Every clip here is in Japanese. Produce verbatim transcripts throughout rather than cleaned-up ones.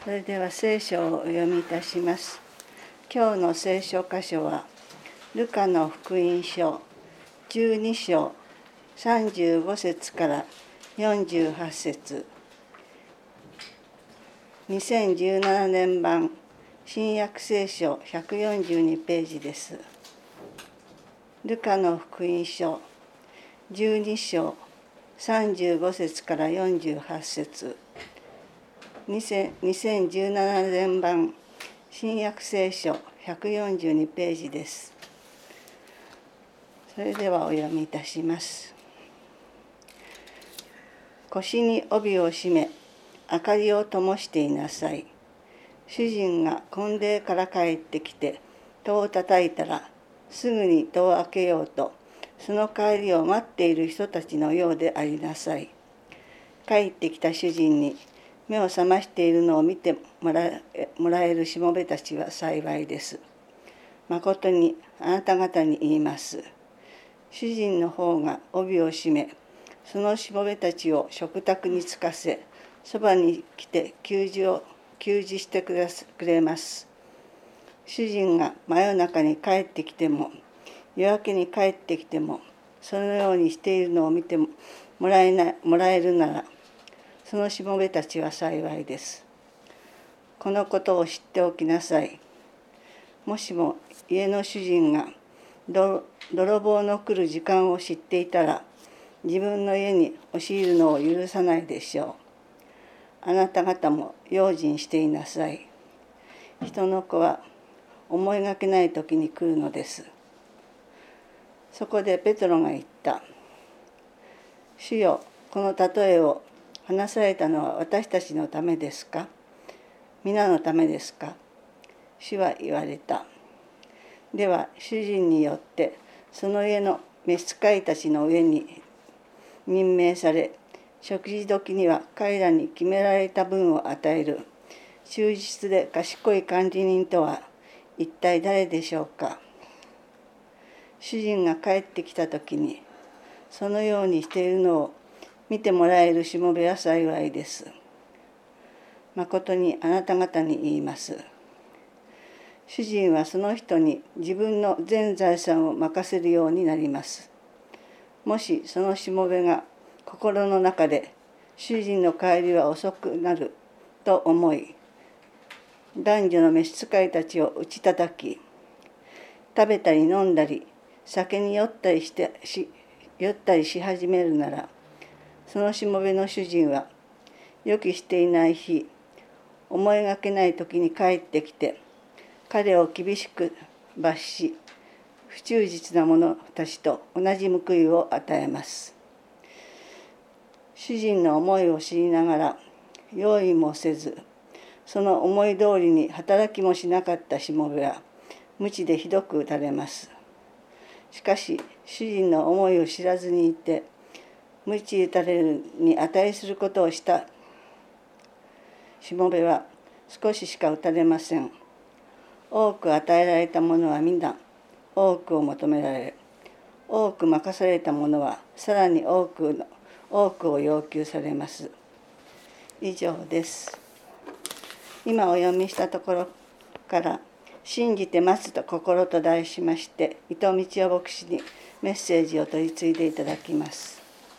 それでは聖書をお読みいたします。今日の聖書箇所は、ルカの福音書じゅうに章さんじゅうご節からよんじゅうはち節、にせんじゅうななねん版新約聖書ひゃくよんじゅうにページです。ルカの福音書じゅうに章さんじゅうご節からよんじゅうはち節、にせんじゅうななねん版新約聖書ひゃくよんじゅうにページです。それではお読みいたします。腰に帯を締め、明かりを灯していなさい。主人が婚礼から帰ってきて、戸を叩いたら、すぐに戸を開けようと、その帰りを待っている人たちのようでありなさい。帰ってきた主人に目を覚ましているのを見てもらえ、もらえるしもべたちは幸いです。まことにあなた方に言います。主人の方が帯を締め、そのしもべたちを食卓につかせ、そばに来て給仕を給仕してくれます。主人が真夜中に帰ってきても、夜明けに帰ってきても、そのようにしているのを見てもらえな、もらえるなら、そのしもべたちは幸いです。このことを知っておきなさい。もしも家の主人が泥棒の来る時間を知っていたら、自分の家に押し入るのを許さないでしょう。あなた方も用心していなさい。人の子は思いがけない時に来るのです。そこでペトロが言った。主よ、この例えを話されたのは私たちのためですか？皆のためですか？主は言われた。では主人によってその家の召使いたちの上に任命され、食事時には彼らに決められた分を与える忠実で賢い管理人とは一体誰でしょうか。主人が帰ってきた時にそのようにしているのを見てもらえるしもべは幸いです。まことにあなた方に言います。主人はその人に自分の全財産を任せるようになります。もしそのしもべが心の中で主人の帰りは遅くなると思い、男女の召使いたちを打ち叩き、食べたり飲んだり酒に酔ったりしてし酔ったりし始めるなら、そのしもべの主人は予期していない日、思いがけない時に帰ってきて、彼を厳しく罰し、不忠実な者たちと同じ報いを与えます。主人の思いを知りながら、用意もせず、その思い通りに働きもしなかったしもべは、鞭でひどく打たれます。しかし、主人の思いを知らずにいて、鞭打たれるに値することをしたしもべは、少ししか打たれません。多く与えられたものは皆、多くを求められ、多く任されたものはさらに多くの多くを要求されます。以上です。今お読みしたところから「信じて待つと心」と題しまして、伊藤道夫牧師にメッセージを取り次いでいただきます。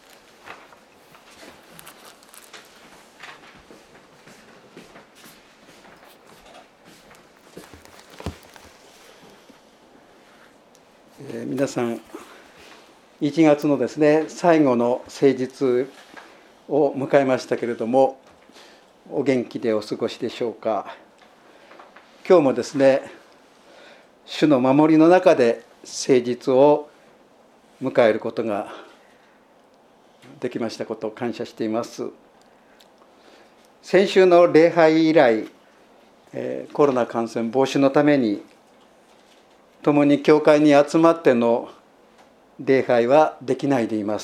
えー、皆さんいちがつのですね最後の誠実を迎えましたけれども、お元気でお過ごしでしょうか。今日もですね主の守りの中で誠実を迎えることができましたことを感謝しています。先週の礼拝以来、えー、コロナ感染防止のために共に教会に集まっての礼拝はできないでいます。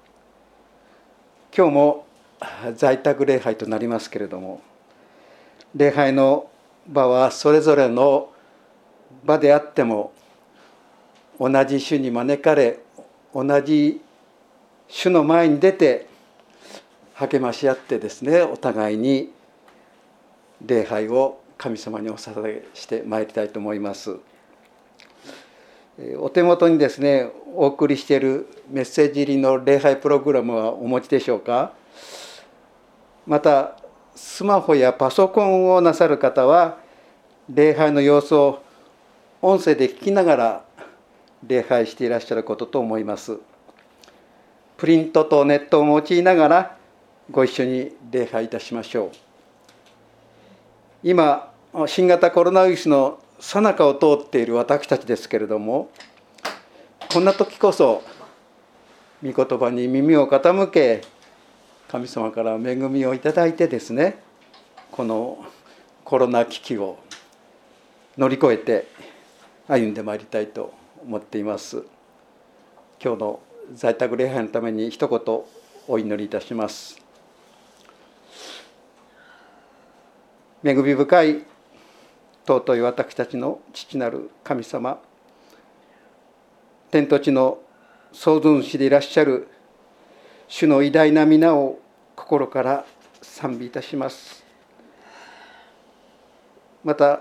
今日も在宅礼拝となりますけれども、礼拝の場はそれぞれの場であっても、同じ主に招かれ、同じ主の前に出て励まし合ってですね、お互いに礼拝を神様にお捧げしてまいりたいと思います。お手元にですね、お送りしているメッセージ入りの礼拝プログラムはお持ちでしょうか。またスマホやパソコンをなさる方は、礼拝の様子を音声で聞きながら礼拝していらっしゃることと思います。プリントとネットを用いながらご一緒に礼拝いたしましょう。今、新型コロナウイルスの最中を通っている私たちですけれども、こんな時こそ御言葉に耳を傾け、神様から恵みをいただいてですね、このコロナ危機を乗り越えて歩んでまいりたいと思っています。今日の在宅礼拝のために一言お祈りいたします。恵み深い尊い私たちの父なる神様、天と地の創造主でいらっしゃる主の偉大な皆を心から賛美いたします。また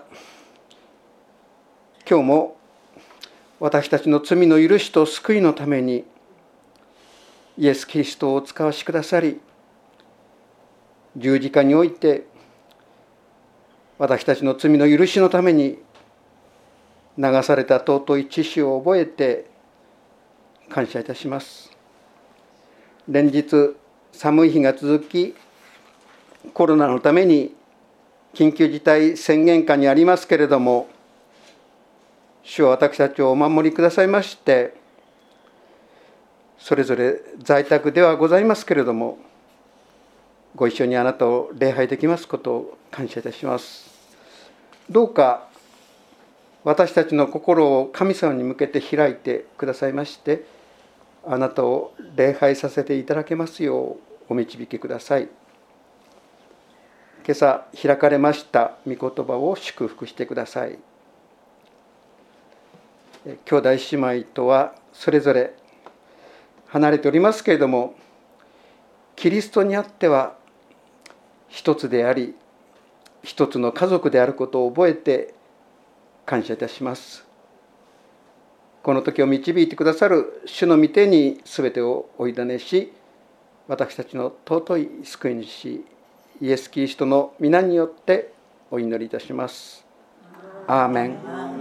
今日も私たちの罪の許しと救いのためにイエス・キリストをお使わしくださり、十字架において私たちの罪の許しのために流された尊い血潮を覚えて感謝いたします。連日寒い日が続き、コロナのために緊急事態宣言下にありますけれども、主は私たちをお守りくださいまして、それぞれ在宅ではございますけれども、ご一緒にあなたを礼拝できますことを感謝いたします。どうか私たちの心を神様に向けて開いてくださいまして、あなたを礼拝させていただけますようお導きください。今朝開かれました御言葉を祝福してください。兄弟姉妹とはそれぞれ離れておりますけれども、キリストにあっては一つであり、一つの家族であることを覚えて感謝いたします。この時を導いてくださる主の御手にすべてをお委ねし、私たちの尊い救い主イエス・キリストの皆によってお祈りいたします。アーメン。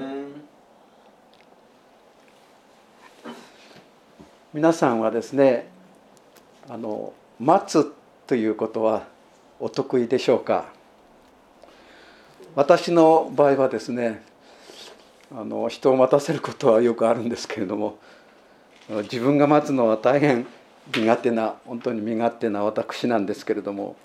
皆さんはですね、あの待つということはお得意でしょうか。私の場合はですね、あの人を待たせることはよくあるんですけれども、自分が待つのは大変苦手な、本当に身勝手な私なんですけれども、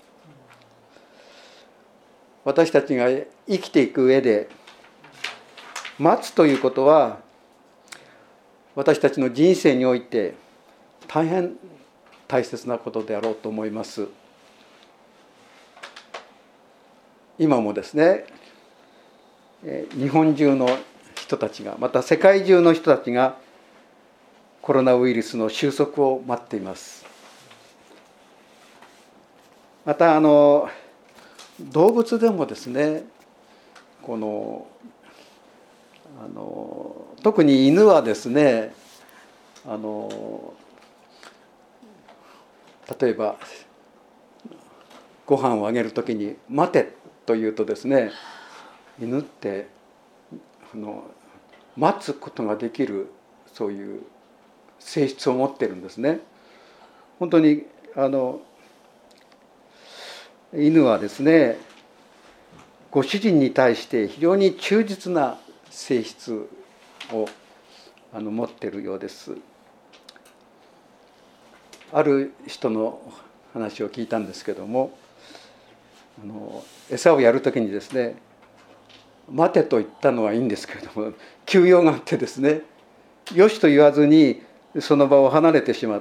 私たちが生きていく上で待つということは私たちの人生において大変大切なことであろうと思います。今もですね、日本中の人たちが、また世界中の人たちがコロナウイルスの収束を待っています。またあの動物でもですね、このあの特に犬はですね、あの例えばご飯をあげるときに待てと言うとですね、犬ってあの待つことができるそういう性質を持っているんですね。本当にあの犬はですね、ご主人に対して非常に忠実な性質をあの持っているようです。ある人の話を聞いたんですけども、あの餌をやるときにですね、待てと言ったのはいいんですけれども、急用があってですね、よしと言わずにその場を離れてしまって、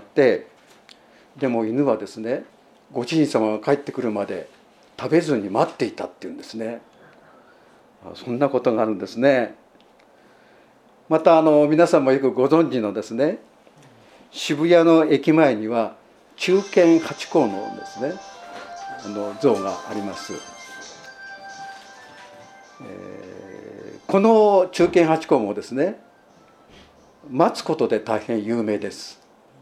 でも犬はですね、ご主人様が帰ってくるまで食べずに待っていたっていうんですね。そんなことがあるんですね。またあの皆さんもよくご存知のですね、渋谷の駅前には忠犬ハチ公のですね、あの像があります。 えー、この忠犬八公もですね、待つことで大変有名です。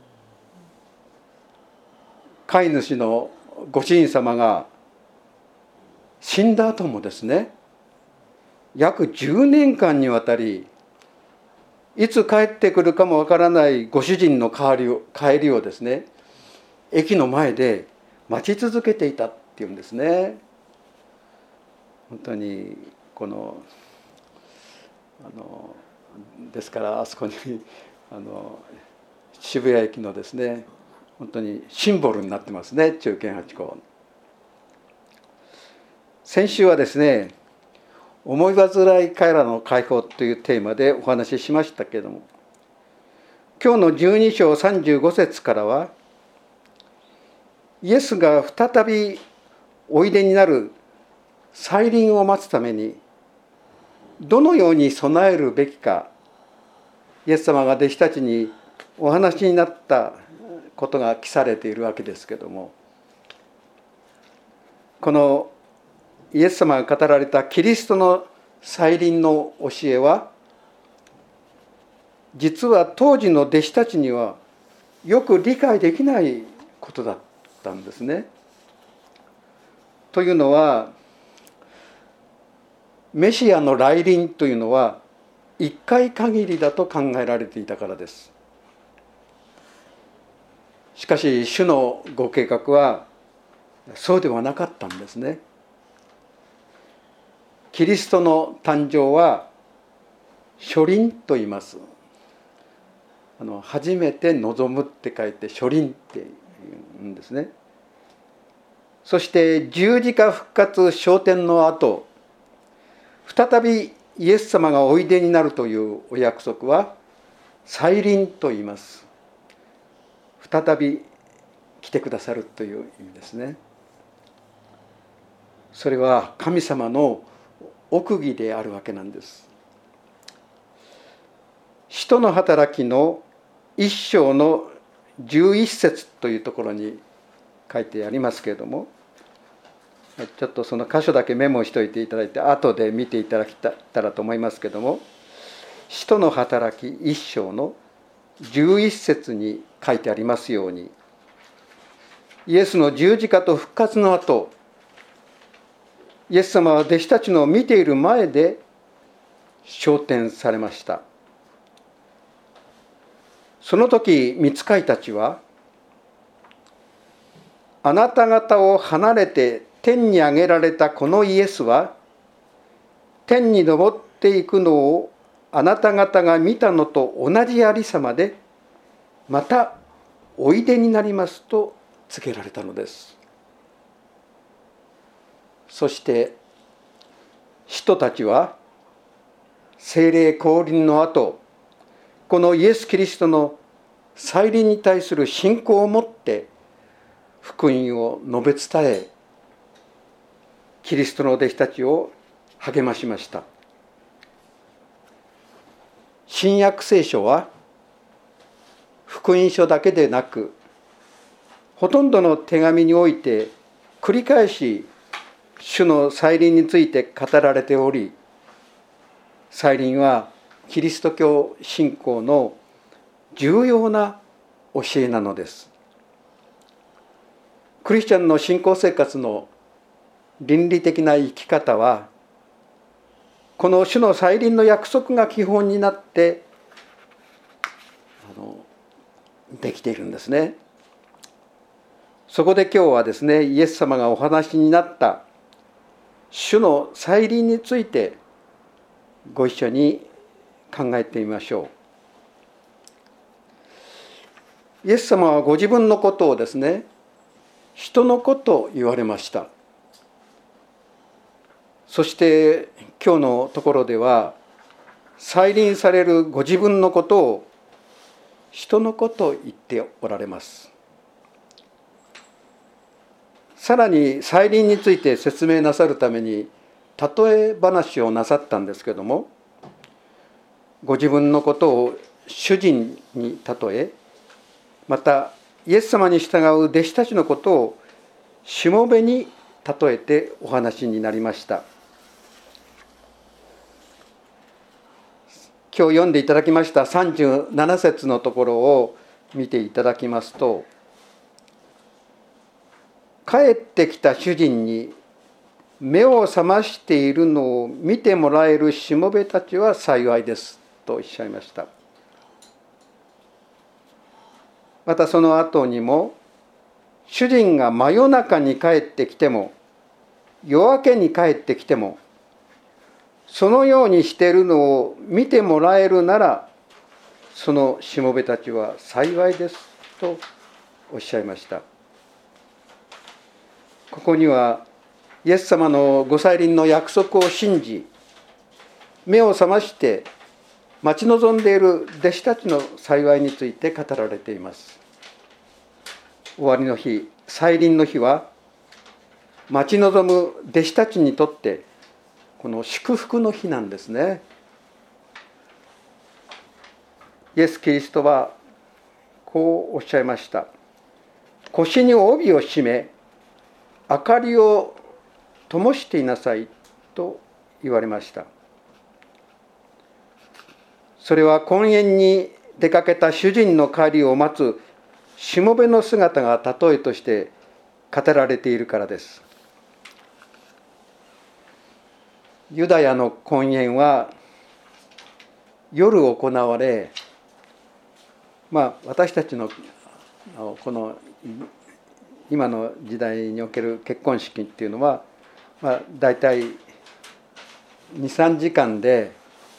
飼い主のご主人様が死んだ後もですね、約じゅうねんかんにわたり、いつ帰ってくるかもわからないご主人の帰りを、帰りをですね、駅の前で待ち続けていたっていうんですね。本当にこのあのですからあそこにあの渋谷駅のですね、本当にシンボルになってますね、忠犬八公。先週はですね、思い煩いからの解放というテーマでお話ししましたけれども、今日のじゅうに章さんじゅうご節からは、イエスが再びおいでになる再臨を待つためにどのように備えるべきか、イエス様が弟子たちにお話になったことが記されているわけですけれども、このイエス様が語られたキリストの再臨の教えは、実は当時の弟子たちにはよく理解できないことだったんですね。というのは、メシアの来臨というのは一回限りだと考えられていたからです。しかし主のご計画はそうではなかったんですね。キリストの誕生は初臨と言います。あの初めて望むって書いて初臨って言うんですね。そして十字架復活昇天の後、再びイエス様がおいでになるというお約束は再臨と言います。再び来てくださるという意味ですね。それは神様の奥義であるわけなんです。使徒の働きの一章の十一節というところに書いてありますけれども、ちょっとその箇所だけメモしておいていただいて後で見ていただけたらと思いますけれども、使徒の働き一章の十一節に書いてありますように、イエスの十字架と復活の後、イエス様は弟子たちの見ている前で昇天されました。その時御使いたちは、あなた方を離れて天に上げられたこのイエスは、天に昇っていくのをあなた方が見たのと同じありさまで、またおいでになりますと告げられたのです。そして使徒たちは聖霊降臨の後、このイエス・キリストの再臨に対する信仰を持って福音を述べ伝え、キリストの弟子たちを励ましました。新約聖書は福音書だけでなく、ほとんどの手紙において繰り返し主の再臨について語られており、再臨はキリスト教信仰の重要な教えなのです。クリスチャンの信仰生活の倫理的な生き方は、この主の再臨の約束が基本になってあのできているんですね。そこで今日はですね、イエス様がお話になった主の再臨についてご一緒に考えてみましょう。イエス様はご自分のことをですね、人の子と言われました。そして今日のところでは、再臨されるご自分のことを人の子と言っておられます。さらに再臨について説明なさるために例え話をなさったんですけども、ご自分のことを主人に例え、またイエス様に従う弟子たちのことをしもべに例えてお話になりました。 今日読んでいただきましたさんじゅうなな節のところを見ていただきますと、帰ってきた主人に目を覚ましているのを見てもらえるしもべたちは幸いですとおっしゃいました。またその後にも、主人が真夜中に帰ってきても夜明けに帰ってきてもそのようにしているのを見てもらえるなら、そのしもべたちは幸いですとおっしゃいました。ここにはイエス様のご再臨の約束を信じ、目を覚まして待ち望んでいる弟子たちの幸いについて語られています。終わりの日、再臨の日は、待ち望む弟子たちにとってこの祝福の日なんですね。イエス・キリストはこうおっしゃいました。腰に帯を締め、明かりを灯していなさいと言われました。それは婚宴に出かけた主人の帰りを待つしもべの姿が例えとして語られているからです。ユダヤの婚宴は夜行われ、まあ私たちのこの今の時代における結婚式っていうのは、まあ大体に、さんじかんで、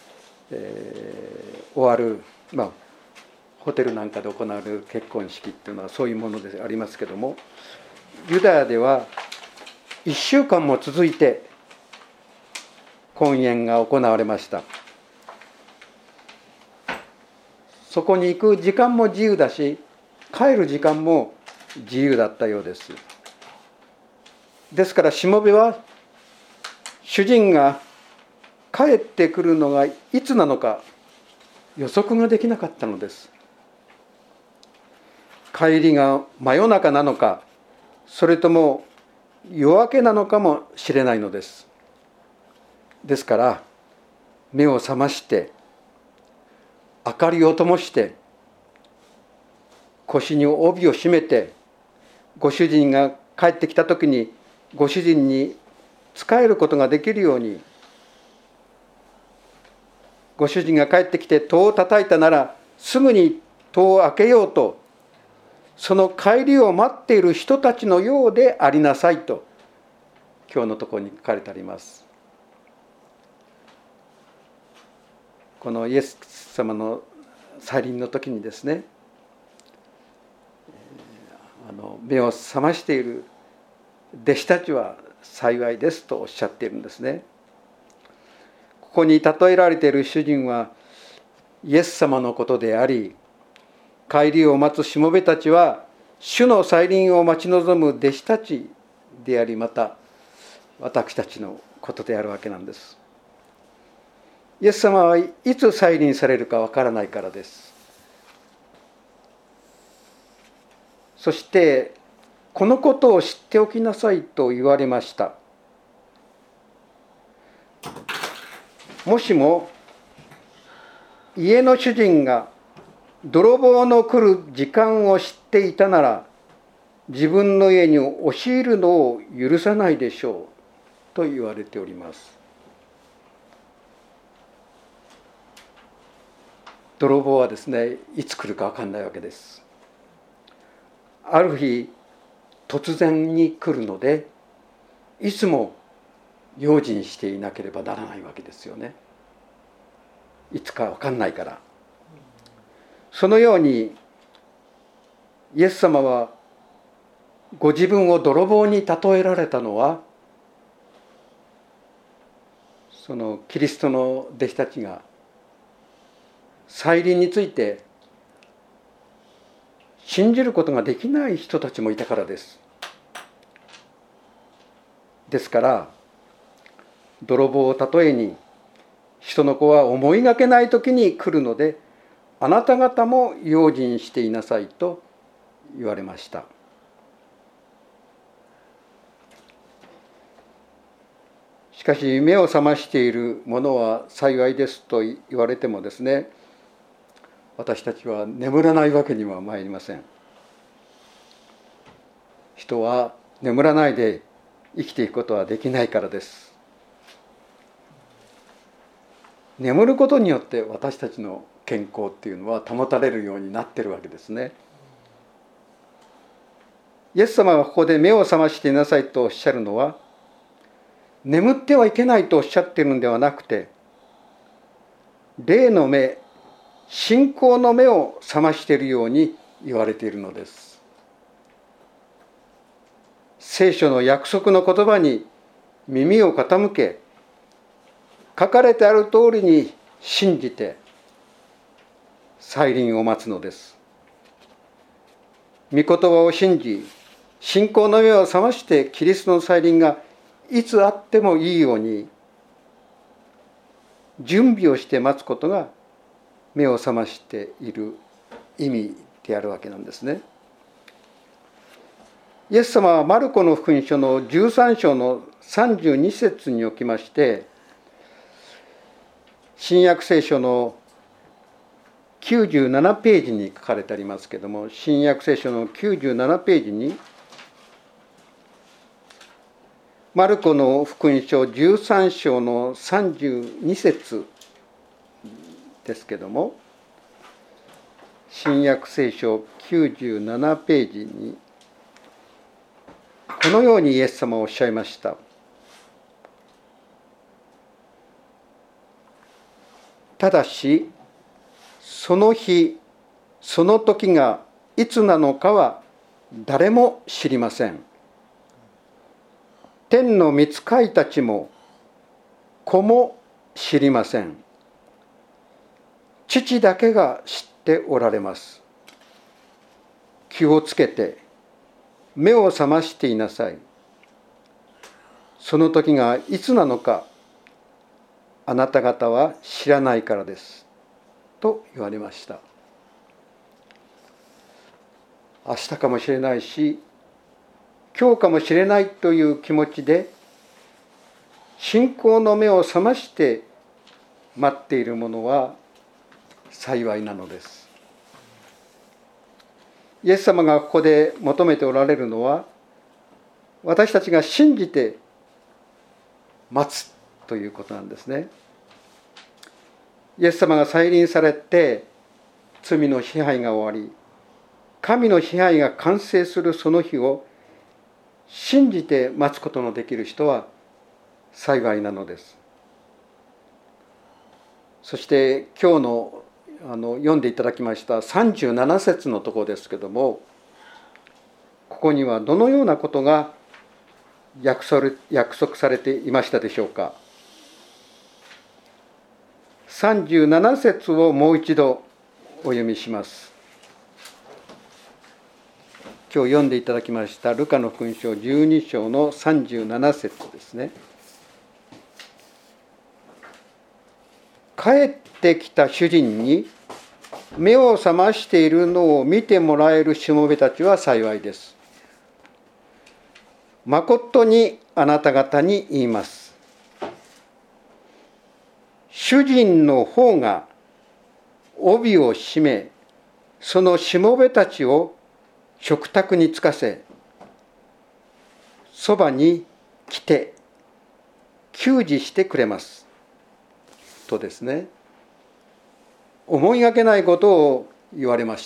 えー、終わる、まあホテルなんかで行われる結婚式っていうのはそういうものでありますけども、ユダヤではいっしゅうかんも続いて婚宴が行われました。そこに行く時間も自由だし、帰る時間も自由だったようです。ですからしもべは主人が帰ってくるのがいつなのか予測ができなかったのです。帰りが真夜中なのか、それとも夜明けなのかもしれないのです。ですから目を覚まして明かりを灯して腰に帯を締めて、ご主人が帰ってきた時にご主人に仕えることができるように、ご主人が帰ってきて戸を叩いたならすぐに戸を開けようと、その帰りを待っている人たちのようでありなさいと今日のところに書かれてあります。このイエス様の再臨の時にですね、あの目を覚ましている弟子たちは幸いですとおっしゃっているんですね。ここに例えられている主人はイエス様のことであり、帰りを待つしもべたちは主の再臨を待ち望む弟子たちであり、また私たちのことであるわけなんです。イエス様はいつ再臨されるかわからないからです。そしてこのことを知っておきなさいと言われました。もしも家の主人が泥棒の来る時間を知っていたなら、自分の家に押し入るのを許さないでしょうと言われております。泥棒はですね、いつ来るか分かんないわけです。ある日突然に来るので、いつも用心していなければならないわけですよね。いつか分かんないから。そのようにイエス様はご自分を泥棒に例えられたのは、そのキリストの弟子たちが再臨について信じることができない人たちもいたからです。ですから泥棒を例えに、人の子は思いがけない時に来るので、あなた方も用心していなさいと言われました。 しかし目を覚ましているものは幸いですと言われてもですね、私たちは眠らないわけにはまいりません。人は眠らないで生きていくことはできないからです。眠ることによって私たちの健康っていうのは保たれるようになっているわけですね。イエス様がここで目を覚ましていなさいとおっしゃるのは、眠ってはいけないとおっしゃっているのではなくて、霊の目、信仰の目を覚ましているように言われているのです。聖書の約束の言葉に耳を傾け、書かれてある通りに信じて再臨を待つのです。御言葉を信じ、信仰の目を覚ましてキリストの再臨がいつあってもいいように準備をして待つことが目を覚ましている意味であるわけなんですね。イエス様はマルコの福音書のじゅうさん章のさんじゅうに節におきまして、新約聖書のきゅうじゅうななページに書かれてありますけれども、新約聖書のきゅうじゅうななページにマルコの福音書じゅうさん章のさんじゅうに節ですけれども、新約聖書きゅうじゅうななページにこのようにイエス様はおっしゃいました。ただしその日その時がいつなのかは誰も知りません。天の御使いたちも子も知りません。父だけが知っておられます。気をつけて目を覚ましていなさい。その時がいつなのかあなた方は知らないからですと言われました。明日かもしれないし、今日かもしれないという気持ちで信仰の目を覚まして待っているものは幸いなのです。イエス様がここで求めておられるのは、私たちが信じて待つということなんですね。イエス様が再臨されて罪の支配が終わり、神の支配が完成するその日を信じて待つことのできる人は幸いなのです。そして今日のあの読んでいただきましたさんじゅうなな節のところですけども、ここにはどのようなことが約束されていましたでしょうか。さんじゅうなな節をもう一度お読みします。今日読んでいただきましたルカの福音書じゅうに章のさんじゅうなな節ですね。帰ってきた主人に目を覚ましているのを見てもらえるしもべたちは幸いです。まことにあなた方に言います。主人の方が帯を締め、そのしもべたちを食卓につかせ、そばに来て給仕してくれますとですね、思いがけないことを言われました。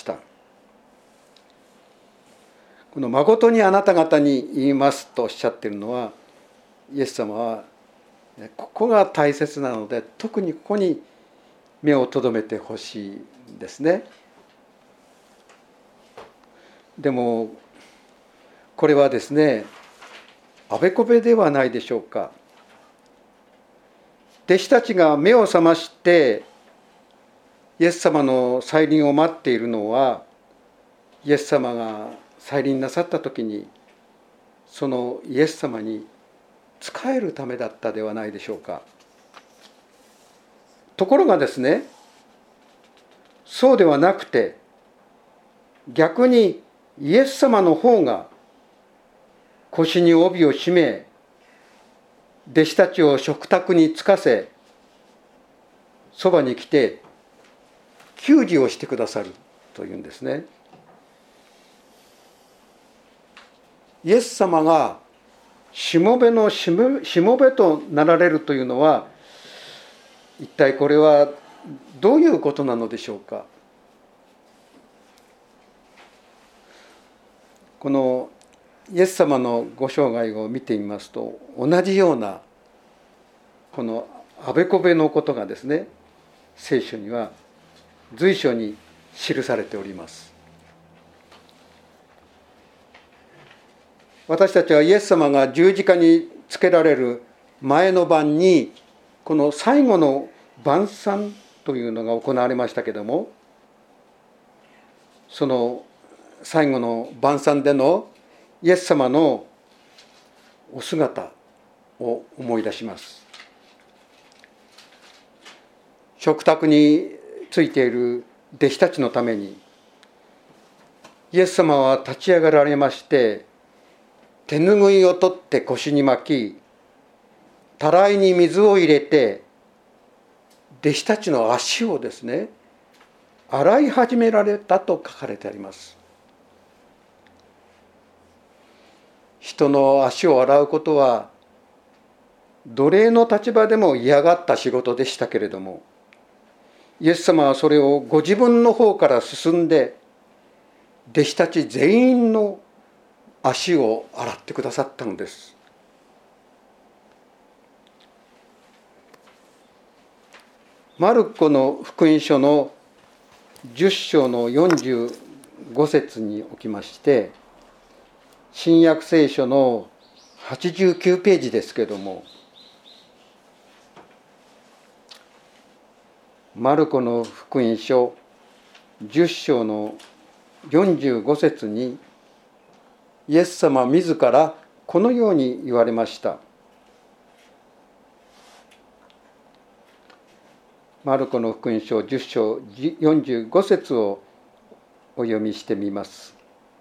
この誠にあなた方に言いますとおっしゃっているのは、イエス様はここが大切なので、特にここに目を留めてほしいんですね。でもこれはですね、あべこべではないでしょうか。弟子たちが目を覚ましてイエス様の再臨を待っているのは、イエス様が再臨なさった時にそのイエス様に仕えるためだったではないでしょうか。ところがですね、そうではなくて、逆にイエス様の方が腰に帯を締め、 弟子たちを食卓につかせ、そばに来て給仕をしてくださるというんですね。イエス様がしもべのしもべとなられるというのは、一体これはどういうことなのでしょうか。このイエス様のご生涯を見てみますと、同じようなこのあべこべのことがですね、聖書には随所に記されております。私たちはイエス様が十字架につけられる前の晩に、この最後の晩餐というのが行われましたけれども、その最後の晩餐でのイエス様のお姿を思い出します。食卓についている弟子たちのために、イエス様は立ち上がられまして、手ぬぐいを取って腰に巻き、たらいに水を入れて、弟子たちの足をですね、洗い始められたと書かれてあります。人の足を洗うことは、奴隷の立場でも嫌がった仕事でしたけれども、イエス様はそれをご自分の方から進んで、弟子たち全員の足を洗ってくださったのです。マルコの福音書のじゅっ章のよんじゅうご節におきまして、新約聖書のはちじゅうきゅうページですけれども、マルコの福音書じゅっ章のよんじゅうご節に、イエス様自らこのように言われました。マルコの福音書じゅっ章よんじゅうご節をお読みしてみます。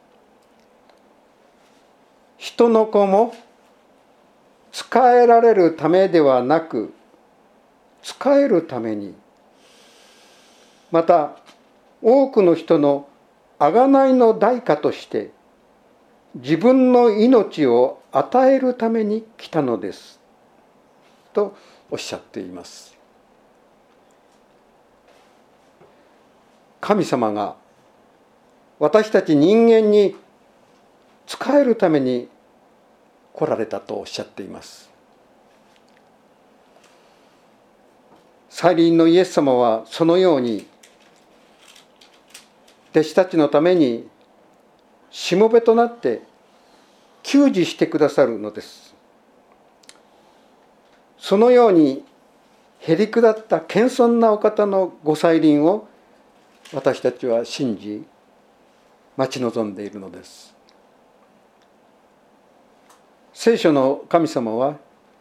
人の子も仕えられるためではなく、仕えるために、また多くの人の贖いの代価として自分の命を与えるために来たのですとおっしゃっています。神様が私たち人間に仕えるために来られたとおっしゃっています。再臨のイエス様はそのように弟子たちのためにしもべとなって給仕してくださるのです。そのようにへりくだった謙遜なお方のご再臨を私たちは信じ待ち望んでいるのです。聖書の神様は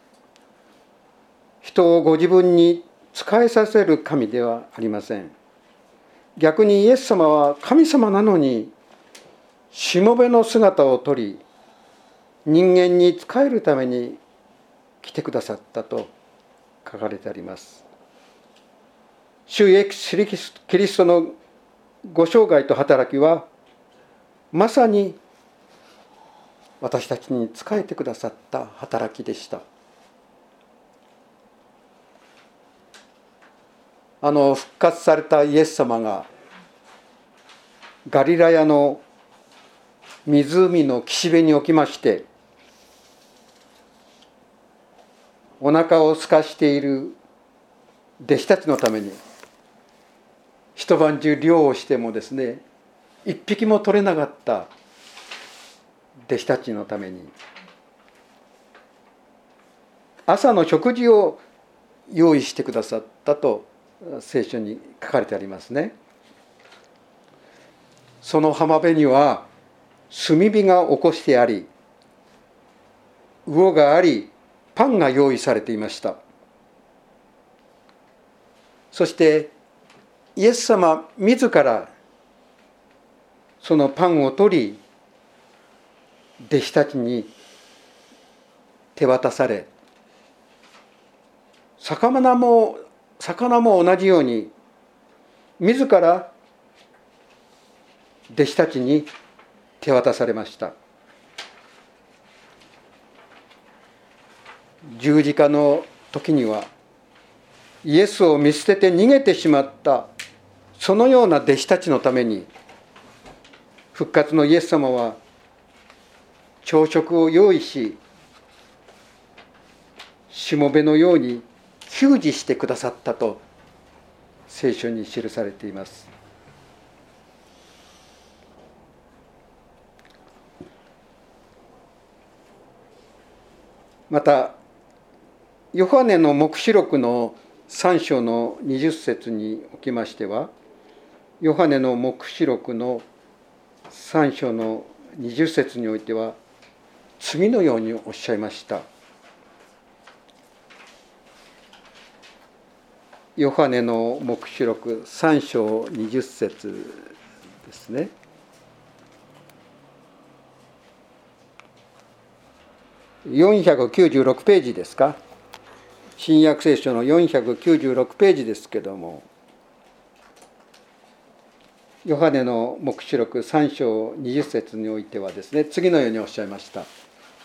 人をご自分に仕えさせる神ではありません。逆にイエス様は神様なのにしもべの姿をとり、人間に仕えるために来てくださったと書かれてあります。主イエスキリストのご生涯と働きはまさに私たちに仕えてくださった働きでした。あの復活されたイエス様がガリラヤの湖の岸辺におきまして、お腹を空かしている弟子たちのために一晩中漁をしてもですね、一匹も取れなかった弟子たちのために朝の食事を用意してくださったと聖書に書かれてありますね。その浜辺には炭火が起こしてあり、魚があり、パンが用意されていました。そしてイエス様自らそのパンを取り、弟子たちに手渡され、 魚も魚も同じように自ら弟子たちに手渡されました。十字架の時にはイエスを見捨てて逃げてしまったそのような弟子たちのために、復活のイエス様は朝食を用意し、しもべのように給仕してくださったと聖書に記されています。またヨハネの黙示録のさん章のにじゅっ節におきましては、ヨハネの黙示録のさん章のにじゅっ節においては次のようにおっしゃいました。ヨハネの黙示録さん章にじゅっ節ですね。よんひゃくきゅうじゅうろくページですか。新約聖書のよんひゃくきゅうじゅうろくページですけども、ヨハネの黙示録さん章にじゅっ節においてはですね、次のようにおっしゃいました。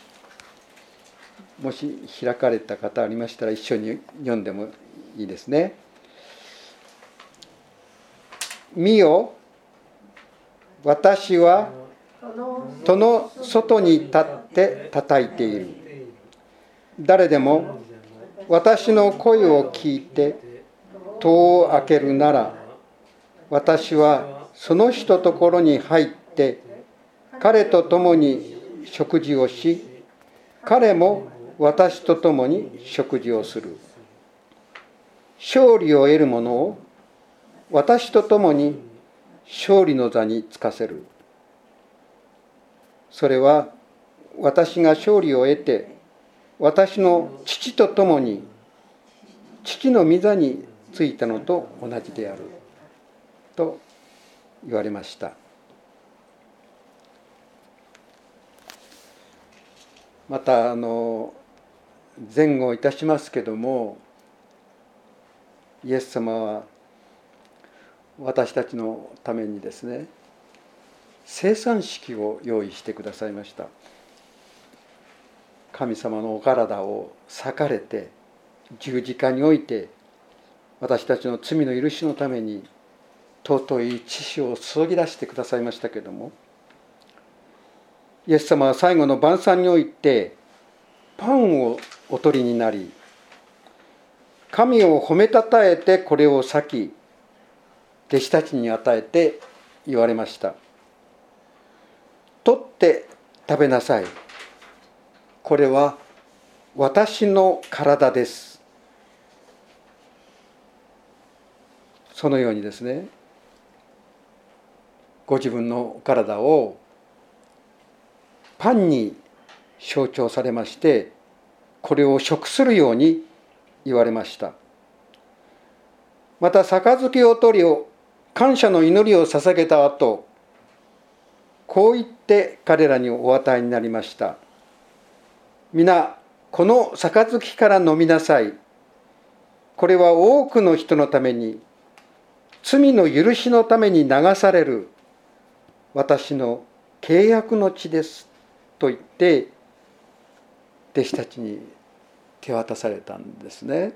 もし開かれた方ありましたら一緒に読んでもいいですね。見よ、私は戸の外に立って叩いている。誰でも私の声を聞いて戸を開けるなら、私はその人のところに入って彼と共に食事をし、彼も私と共に食事をする。勝利を得る者を私と共に勝利の座につかせる。それは私が勝利を得て私の父と共に父の御座についたのと同じであると言われました。またあの前後いたしますけども、イエス様は私たちのためにですね、聖餐式を用意してくださいました。神様のお体を裂かれて十字架において私たちの罪の許しのために尊い血潮を注ぎ出してくださいましたけれども、イエス様は最後の晩餐においてパンをお取りになり、神を褒めたたえてこれを裂き弟子たちに与えて言われました。取って食べなさい。これは私の体です。そのようにですね、ご自分の体をパンに象徴されまして、これを食するように言われました。また杯を取りを感謝の祈りを捧げた後、こう言って彼らにお与えになりました。皆この杯から飲みなさい。これは多くの人のために、罪の許しのために流される私の契約の血ですと言って弟子たちに手渡されたんですね。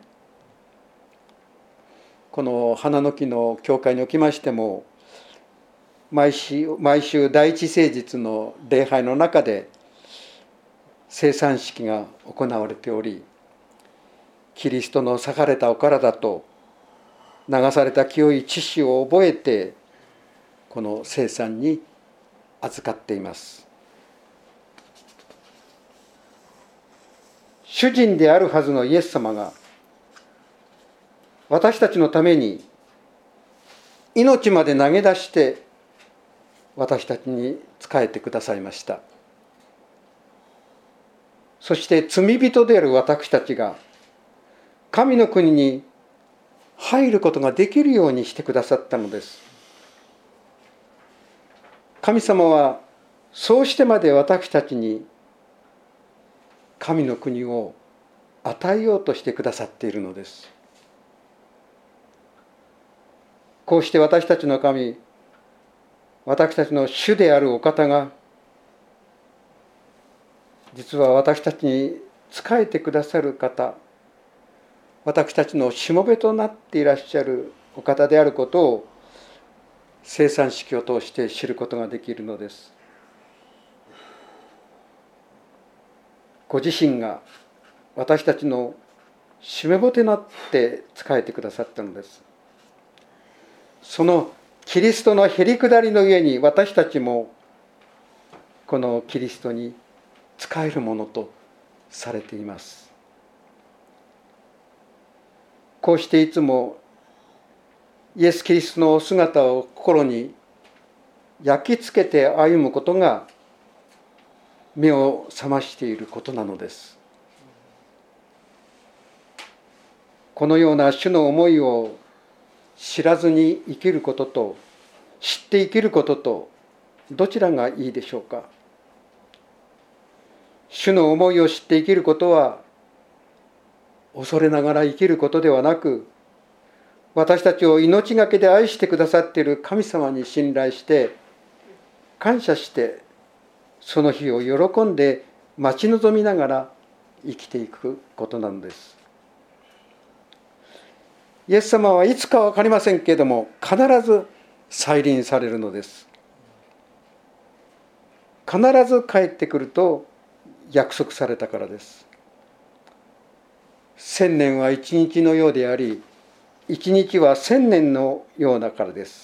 この花の木の教会におきましても、毎週、毎週第一聖日の礼拝の中で聖餐式が行われており、キリストの裂かれたお体と流された清い血潮を覚えてこの聖餐に預かっています。主人であるはずのイエス様が私たちのために命まで投げ出して私たちに仕えてくださいました。そして罪人である私たちが神の国に入ることができるようにしてくださったのです。神様はそうしてまで私たちに神の国を与えようとしてくださっているのです。こうして私たちの神、私たちの主であるお方が、実は私たちに仕えてくださる方、私たちのしもべとなっていらっしゃるお方であることを生産式を通して知ることができるのです。ご自身が私たちのしもべとなって仕えてくださったのです。そのキリストのへりくだりの上に私たちもこのキリストに仕えるものとされています。こうしていつもイエス・キリストのお姿を心に焼き付けて歩むことが目を覚ましていることなのです。このような主の思いを知らずに生きることと知って生きることとどちらがいいでしょうか。主の思いを知って生きることは恐れながら生きることではなく、私たちを命がけで愛してくださっている神様に信頼して感謝してその日を喜んで待ち望みながら生きていくことなのです。イエス様はいつか分かりませんけれども必ず再臨されるのです。必ず帰ってくると約束されたからです。千年は一日のようであり、一日は千年のようだからです。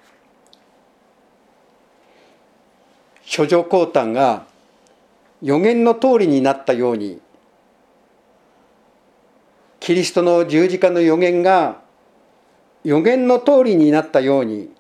諸女降誕が予言の通りになったように、キリストの十字架の予言が予言の通りになったように、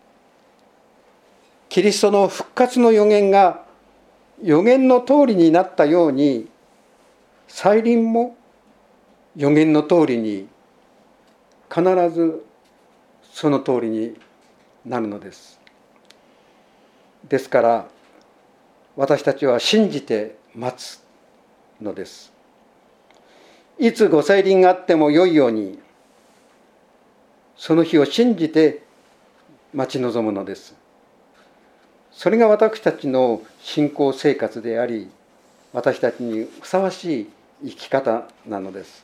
キリストの復活の予言が予言の通りになったように、再臨も予言の通りに必ずその通りになるのです。ですから私たちは信じて待つのです。いつご再臨があってもよいようにその日を信じて待ち望むのです。それが私たちの信仰生活であり、私たちにふさわしい生き方なのです。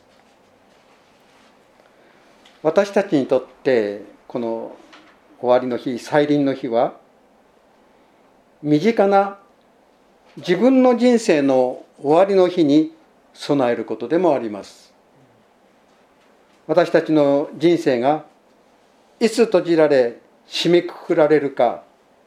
私たちにとってこの終わりの日、再臨の日は身近な自分の人生の終わりの日に備えることでもあります。私たちの人生がいつ閉じられ締めくくられるか、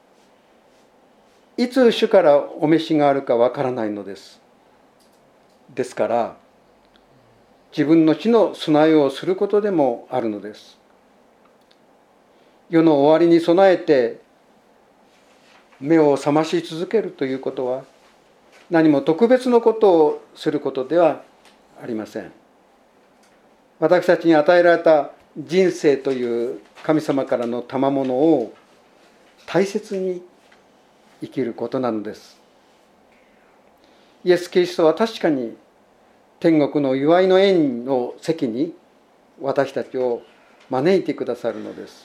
いつ主からお召しがあるかわからないのです。ですから自分の死の備えをすることでもあるのです。世の終わりに備えて目を覚まし続けるということは何も特別のことをすることではありません。私たちに与えられた人生という神様からの賜物を大切に生きることなのです。イエス・キリストは確かに天国の祝いの宴の席に私たちを招いてくださるのです。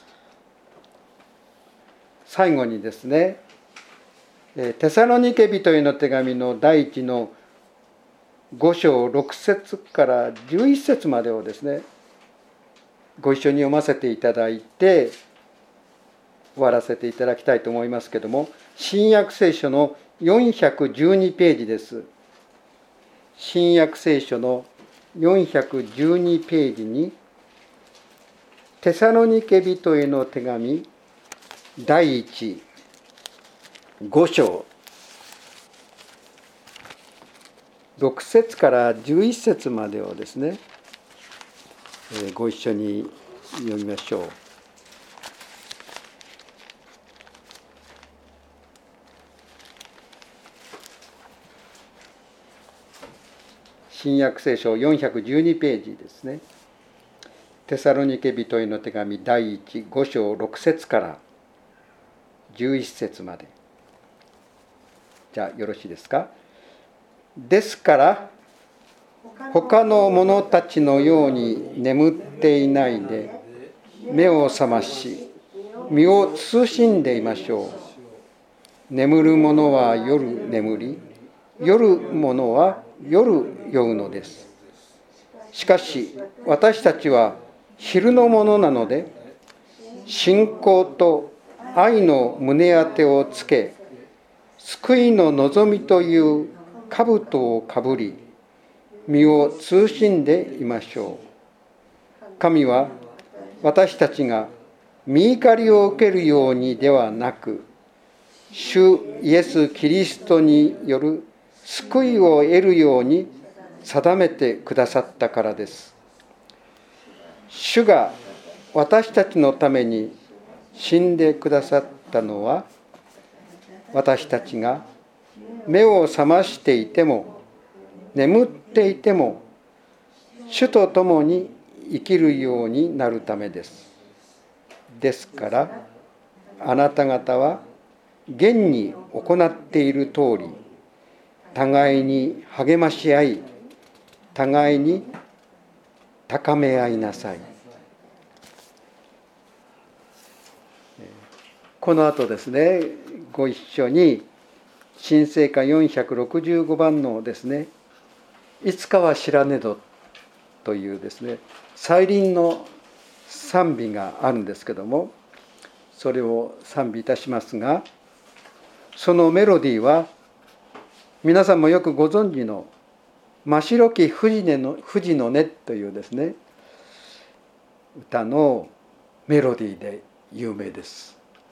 最後にですね、テサロニケ人への手紙の第一のご章ろく節からじゅういち節までをですね、ご一緒に読ませていただいて終わらせていただきたいと思いますけれども、新約聖書のよんひゃくじゅうにページです。新約聖書のよんひゃくじゅうにページにテサロニケ人への手紙第一ご章ろく節からじゅういち節までをですね、ご一緒に読みましょう。新約聖書よんひゃくじゅうにページですね。テサロニケ人への手紙第一ご章ろく節からじゅういち節まで。じゃあよろしいですか。ですから他の者たちのように眠っていないで、目を覚まし、身を慎んでいましょう。眠る者は夜眠り、夜者は夜酔うのです。しかし、私たちは昼のものなので、信仰と愛の胸当てをつけ、救いの望みという兜をかぶり、身を慎んでいましょう。神は私たちが御怒りを受けるようにではなく、主イエス・キリストによる救いを得るように定めてくださったからです。主が私たちのために死んでくださったのは、私たちが目を覚ましていても眠っていても主と共に生きるようになるためです。ですからあなた方は現に行っている通り、互いに励まし合い、互いに高め合いなさい。この後ですね、ご一緒に新聖歌よんひゃくろくじゅうごばんのですね、いつかは知らねどというですね、再臨の賛美があるんですけども、それを賛美いたしますが、そのメロディーは皆さんもよくご存知の真白き富士の富士の音というですね、歌のメロディーで有名です。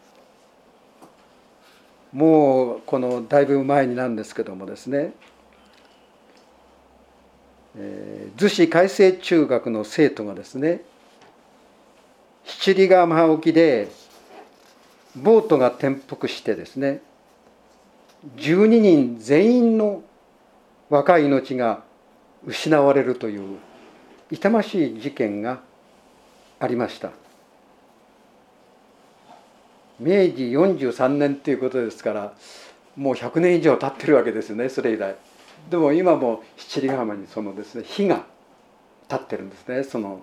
もうこのだいぶ前になんですけどもですね、えー、逗子海星中学の生徒がですね、七里ヶ浜沖でボートが転覆してですね、じゅうににん全員の若い命が失われるという痛ましい事件がありました。めいじよんじゅうさんねんということですから、もうひゃくねん以上経ってるわけですよね、それ以来。でも今も七里ヶ浜にそのですね、火が立ってるんですね。その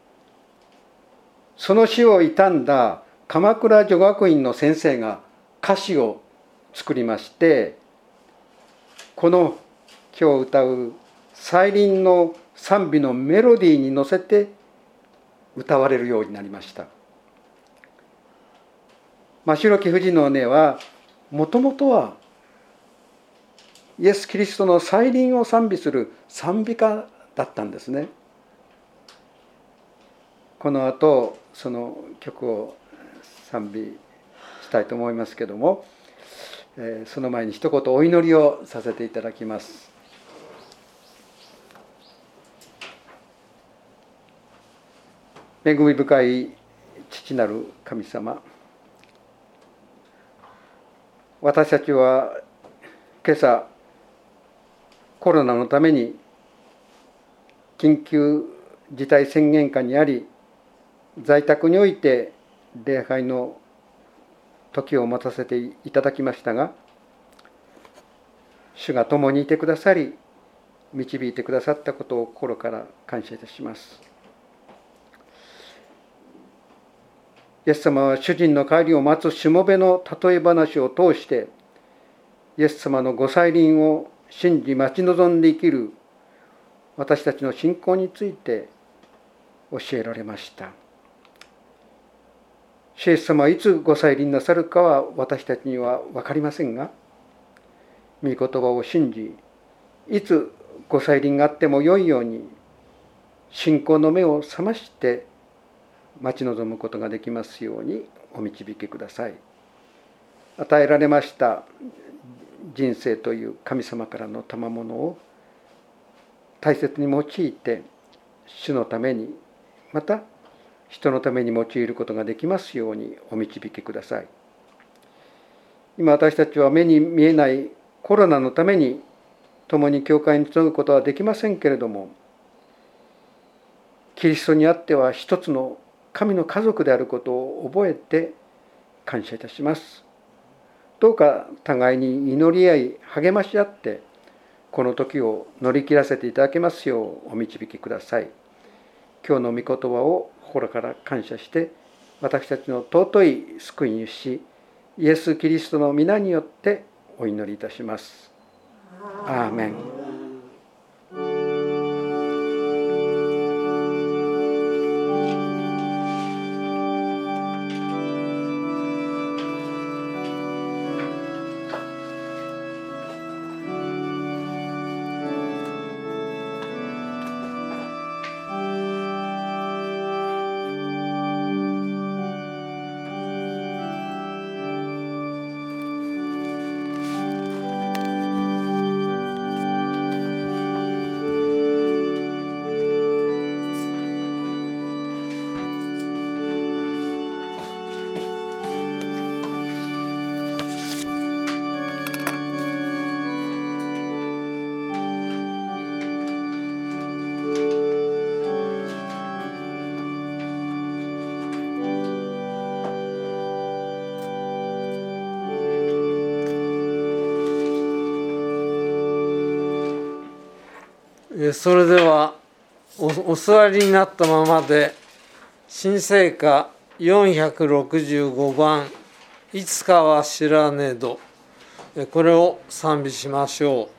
その死を悼んだ鎌倉女学院の先生が歌詞を作りまして、この今日歌う再臨の賛美のメロディーに乗せて歌われるようになりました。真白き富士の音はもともとはイエス・キリストの再臨を賛美する賛美歌だったんですね。この後その曲を賛美したいと思いますけども、その前に一言お祈りをさせていただきます。恵み深い父なる神様、私たちは今朝コロナのために緊急事態宣言下にあり、在宅において礼拝の時を待たせていただきましたが、主が共にいてくださり導いてくださったことを心から感謝いたします。イエス様は主人の帰りを待つしもべの例え話を通して、イエス様のご再臨を信じ待ち望んで生きる私たちの信仰について教えられました。主イエス様はいつご再臨なさるかは私たちには分かりませんが、御言葉を信じ、いつご再臨があってもよいように信仰の目を覚まして待ち望むことができますようにお導きください。与えられました人生という神様からの賜物を大切に用いて、主のためにまた人のために用いることができますようにお導きください。今私たちは目に見えないコロナのために共に教会に集うことはできませんけれども、キリストにあっては一つの神の家族であることを覚えて感謝いたします。どうか互いに祈り合い励まし合って、 この時を乗り切らせていただけますようお導きください。今日の御言葉を心から感謝して、私たちの尊い救い主イエス・キリストの皆によってお祈りいたします。アーメン。 それでは お, お座りになったままで新聖歌よんひゃくろくじゅうごばんいつかは知らねど、これを賛美しましょう。